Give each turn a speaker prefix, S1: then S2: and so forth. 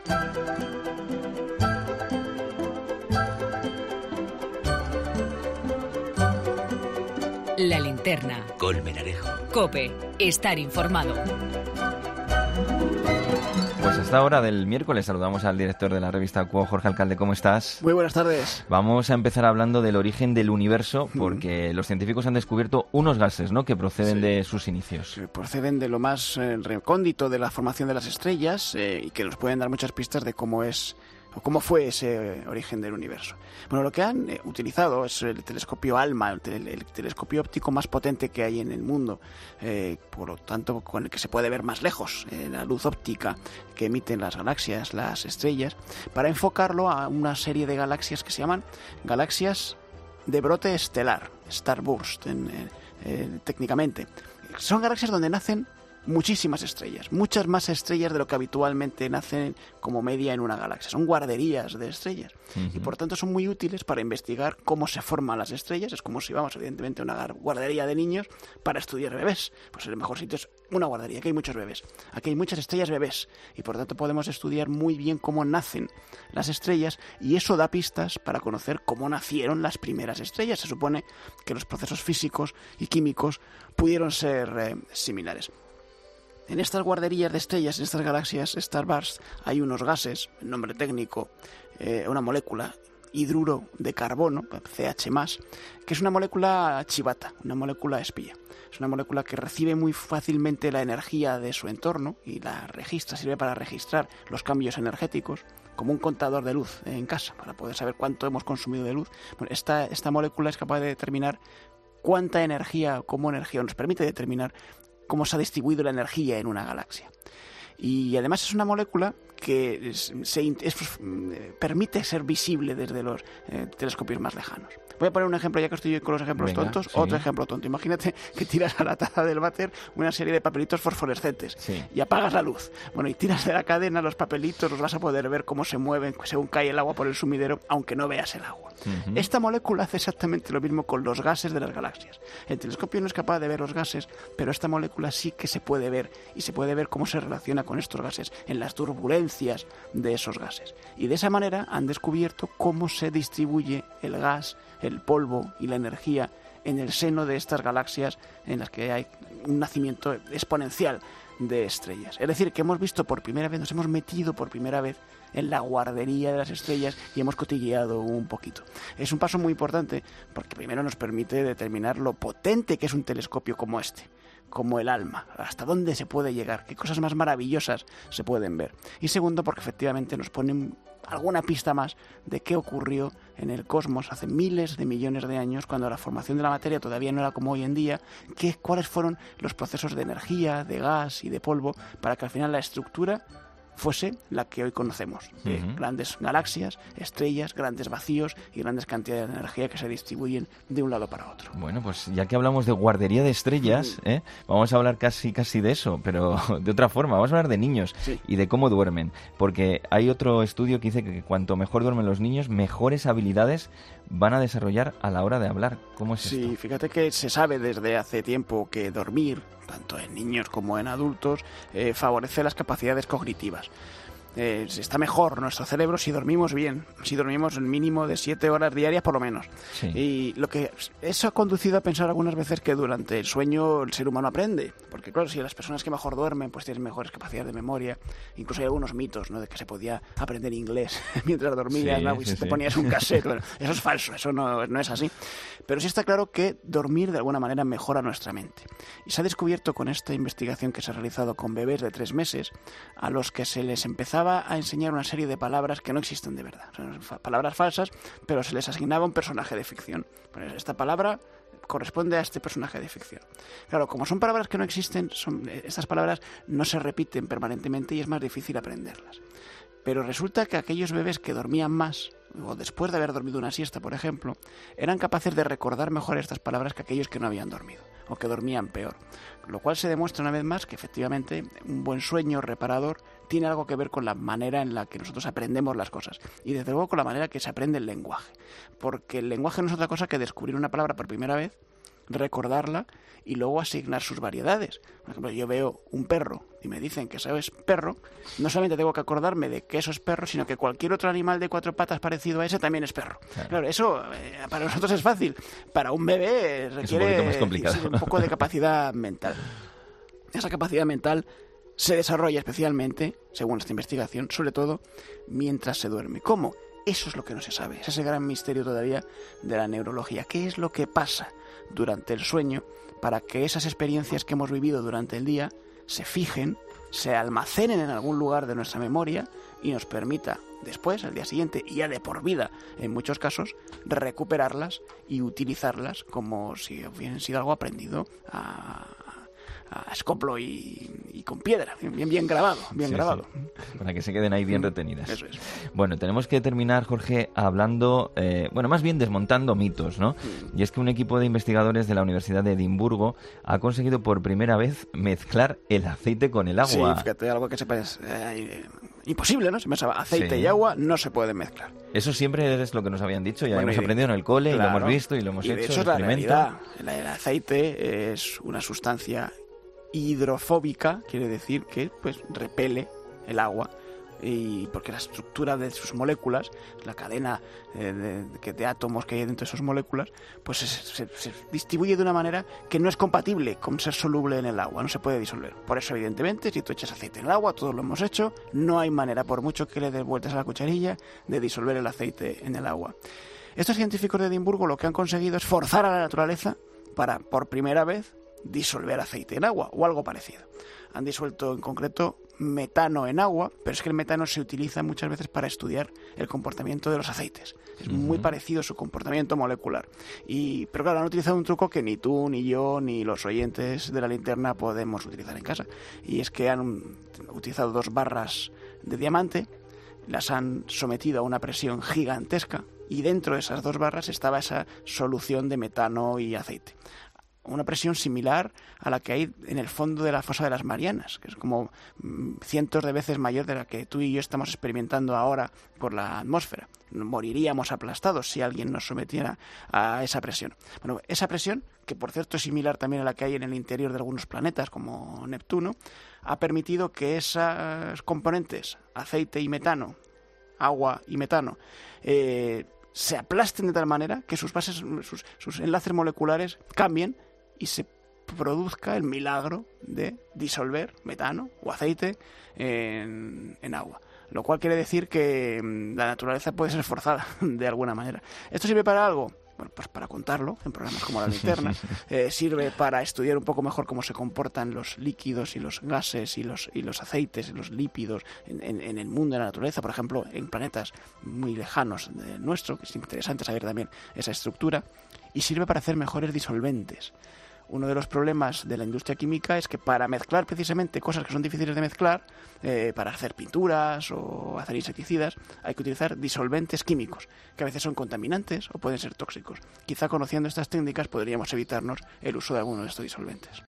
S1: La linterna.
S2: Colmenarejo.
S1: COPE. Estar informado.
S3: Pues a esta hora del miércoles saludamos al director de la revista Quo, Jorge Alcalde. ¿Cómo estás?
S4: Muy buenas tardes.
S3: Vamos a empezar hablando del origen del universo, porque los científicos han descubierto unos gases, ¿no?, que proceden de sus inicios.
S4: Que proceden de lo más recóndito de la formación de las estrellas y que nos pueden dar muchas pistas de cómo es o cómo fue ese origen del universo. Bueno, lo que han utilizado es el telescopio ALMA, el telescopio óptico más potente que hay en el mundo, por lo tanto con el que se puede ver más lejos la luz óptica que emiten las galaxias, las estrellas, para enfocarlo a una serie de galaxias que se llaman galaxias de brote estelar, starburst técnicamente. Son galaxias donde nacen muchísimas estrellas, muchas más estrellas de lo que habitualmente nacen como media en una galaxia. Son guarderías de estrellas y por tanto son muy útiles para investigar cómo se forman las estrellas. Es como si vamos evidentemente a una guardería de niños para estudiar bebés. Pues el mejor sitio es una guardería, aquí hay muchos bebés, aquí hay muchas estrellas bebés y por tanto podemos estudiar muy bien cómo nacen las estrellas y eso da pistas para conocer cómo nacieron las primeras estrellas. Se supone que los procesos físicos y químicos pudieron ser similares. En estas guarderías de estrellas, en estas galaxias starburst, hay unos gases, el nombre técnico, una molécula, hidruro de carbono, CH+, que es una molécula chivata, una molécula espía. Es una molécula que recibe muy fácilmente la energía de su entorno y la registra, sirve para registrar los cambios energéticos, como un contador de luz en casa, para poder saber cuánto hemos consumido de luz. Bueno, esta molécula es capaz de determinar cuánta energía, nos permite determinar cómo se ha distribuido la energía en una galaxia. Y además es una molécula que permite ser visible desde los telescopios más lejanos. Voy a poner un ejemplo, ya que estoy con los ejemplos tontos, sí. Otro ejemplo tonto. Imagínate que tiras a la taza del váter una serie de papelitos fosforescentes y apagas la luz. Bueno, y tiras de la cadena los papelitos, los vas a poder ver cómo se mueven según cae el agua por el sumidero, aunque no veas el agua. Esta molécula hace exactamente lo mismo con los gases de las galaxias. El telescopio no es capaz de ver los gases, pero esta molécula sí que se puede ver, y se puede ver cómo se relaciona con estos gases en las turbulencias de esos gases. Y de esa manera han descubierto cómo se distribuye el gas, el polvo y la energía en el seno de estas galaxias en las que hay un nacimiento exponencial de estrellas. Es decir, que hemos visto por primera vez, nos hemos metido por primera vez en la guardería de las estrellas y hemos cotilleado un poquito. Es un paso muy importante porque primero nos permite determinar lo potente que es un telescopio como este, como el ALMA, hasta dónde se puede llegar, qué cosas más maravillosas se pueden ver. Y segundo, porque efectivamente nos ponen alguna pista más de qué ocurrió en el cosmos hace miles de millones de años, cuando la formación de la materia todavía no era como hoy en día, cuáles fueron los procesos de energía, de gas y de polvo, para que al final la estructura fuese la que hoy conocemos, de grandes galaxias, estrellas, grandes vacíos y grandes cantidades de energía que se distribuyen de un lado para otro.
S3: Bueno, pues ya que hablamos de guardería de estrellas, vamos a hablar casi de eso, pero de otra forma. Vamos a hablar de niños y de cómo duermen, porque hay otro estudio que dice que cuanto mejor duermen los niños, mejores habilidades van a desarrollar a la hora de hablar. ¿Cómo es esto?
S4: Sí, fíjate que se sabe desde hace tiempo que dormir, tanto en niños como en adultos, favorece las capacidades cognitivas. Está mejor nuestro cerebro si dormimos bien, si dormimos el mínimo de 7 horas diarias por lo menos. Y lo que eso ha conducido a pensar algunas veces que durante el sueño el ser humano aprende, porque claro, si las personas que mejor duermen pues tienen mejores capacidades de memoria. Incluso hay algunos mitos, ¿no?, de que se podía aprender inglés mientras dormías, ¿no? Y si te ponías un cassette. Bueno, eso es falso, eso no es así. Pero sí está claro que dormir de alguna manera mejora nuestra mente. Y se ha descubierto con esta investigación que se ha realizado con bebés de 3 meses, a los que se les empezaba a enseñar una serie de palabras que no existen de verdad. Son palabras falsas, pero se les asignaba un personaje de ficción. Pues esta palabra corresponde a este personaje de ficción. Claro, como son palabras que no existen, estas palabras no se repiten permanentemente y es más difícil aprenderlas. Pero resulta que aquellos bebés que dormían más, o después de haber dormido una siesta, por ejemplo, eran capaces de recordar mejor estas palabras que aquellos que no habían dormido, o que dormían peor. Lo cual se demuestra una vez más que efectivamente un buen sueño reparador tiene algo que ver con la manera en la que nosotros aprendemos las cosas. Y desde luego con la manera que se aprende el lenguaje. Porque el lenguaje no es otra cosa que descubrir una palabra por primera vez, recordarla y luego asignar sus variedades. Por ejemplo, yo veo un perro y me dicen que eso es perro, no solamente tengo que acordarme de que eso es perro, sino que cualquier otro animal de 4 patas parecido a ese también es perro. Claro, eso para nosotros es fácil, para un bebé requiere
S3: más complicado.
S4: un poco de capacidad mental. Esa capacidad mental se desarrolla especialmente, según esta investigación, sobre todo mientras se duerme. ¿Cómo? Eso es lo que no se sabe. Es ese gran misterio todavía de la neurología. ¿Qué es lo que pasa durante el sueño para que esas experiencias que hemos vivido durante el día se fijen, se almacenen en algún lugar de nuestra memoria y nos permita después, al día siguiente, y ya de por vida, en muchos casos, recuperarlas y utilizarlas como si hubiesen sido algo aprendido a escoplo y con piedra, bien grabado, grabado.
S3: Sí. Para que se queden ahí bien retenidas.
S4: Eso es.
S3: Bueno, tenemos que terminar, Jorge, hablando, más bien desmontando mitos, ¿no? Y es que un equipo de investigadores de la Universidad de Edimburgo ha conseguido por primera vez mezclar el aceite con el agua.
S4: Sí, fíjate, algo que sepas imposible, ¿no? Se pensaba, aceite y agua no se puede mezclar.
S3: Eso siempre es lo que nos habían dicho, ya hemos aprendido en el cole, claro, y lo hemos visto y lo hemos hecho.
S4: Eso es la realidad. El aceite es una sustancia hidrofóbica, quiere decir que pues repele el agua, y porque la estructura de sus moléculas, la cadena de átomos que hay dentro de esas moléculas, pues se distribuye de una manera que no es compatible con ser soluble en el agua, no se puede disolver. Por eso, evidentemente, si tú echas aceite en el agua, todos lo hemos hecho, no hay manera, por mucho que le des vueltas a la cucharilla, de disolver el aceite en el agua. Estos científicos de Edimburgo lo que han conseguido es forzar a la naturaleza para, por primera vez, disolver aceite en agua o algo parecido. Han disuelto en concreto metano en agua, pero es que el metano se utiliza muchas veces para estudiar el comportamiento de los aceites. Es muy parecido su comportamiento molecular. Pero claro, han utilizado un truco que ni tú, ni yo, ni los oyentes de la linterna podemos utilizar en casa. Y es que han utilizado 2 barras de diamante, las han sometido a una presión gigantesca y dentro de esas 2 barras estaba esa solución de metano y aceite. Una presión similar a la que hay en el fondo de la fosa de las Marianas, que es como cientos de veces mayor de la que tú y yo estamos experimentando ahora por la atmósfera. Moriríamos aplastados si alguien nos sometiera a esa presión. Bueno, esa presión, que por cierto es similar también a la que hay en el interior de algunos planetas como Neptuno, ha permitido que esos componentes, aceite y metano, agua y metano, se aplasten de tal manera que sus bases, sus enlaces moleculares cambien y se produzca el milagro de disolver metano o aceite en agua. Lo cual quiere decir que la naturaleza puede ser forzada de alguna manera. ¿Esto sirve para algo? Bueno, pues para contarlo en programas como La Linterna. Sirve para estudiar un poco mejor cómo se comportan los líquidos y los gases y los aceites y los lípidos en el mundo de la naturaleza, por ejemplo, en planetas muy lejanos del nuestro, que es interesante saber también esa estructura, y sirve para hacer mejores disolventes. Uno de los problemas de la industria química es que para mezclar precisamente cosas que son difíciles de mezclar, para hacer pinturas o hacer insecticidas, hay que utilizar disolventes químicos, que a veces son contaminantes o pueden ser tóxicos. Quizá conociendo estas técnicas podríamos evitarnos el uso de alguno de estos disolventes.